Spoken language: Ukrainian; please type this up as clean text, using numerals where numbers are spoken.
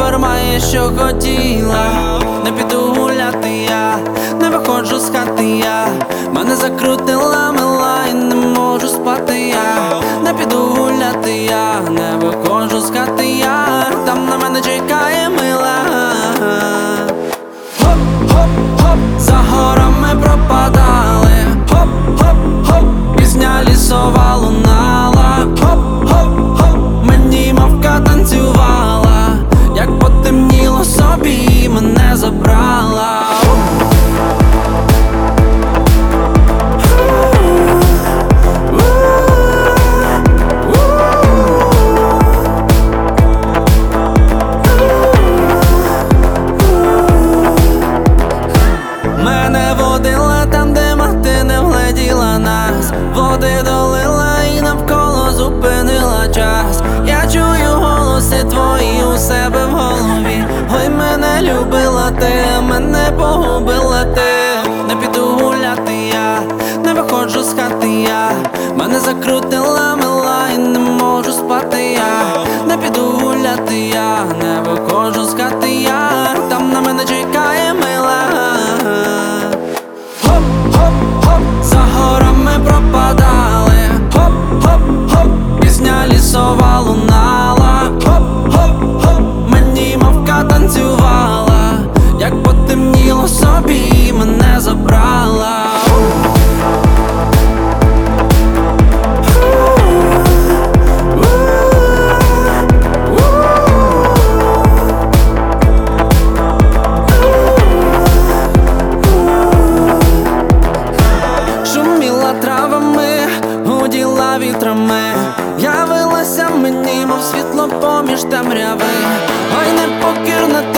маєш, що хотіла. Не піду гуляти я, не виходжу з хати я. Мене закрутила мила і не можу спати я. Не піду гуляти я, не виходжу з хати я. Там на мене чекає мила. Хоп-хоп-хоп, за горами пропадали. Хоп-хоп-хоп, пісня лісова лунала. Хоп-хоп-хоп, мені мавка танцювала. Як потемніло собі, мене забрала. Мене водила там, де мати не вгледіла нас. Води долила і навколо зупинила час. Я чую голоси твої у себе в голові. Ой, мене любила ти, мене погубила ти. Не піду гуляти я, не виходжу з хати я. Мене закрутила мила і не можу спати я. Не піду гуляти я, не виходжу з хати я. Там на мене чекає мила. Хоп-хоп-хоп, за горами пропадали. Хоп-хоп-хоп, пісня лісова лунала. Хоп-хоп-хоп, мені мавка танцювала. Як потемніло собі, мене забрала. Шуміла травами, гуділа вітрами. Явилася мені, мов світло поміж темряви. Ой, непокірна ти.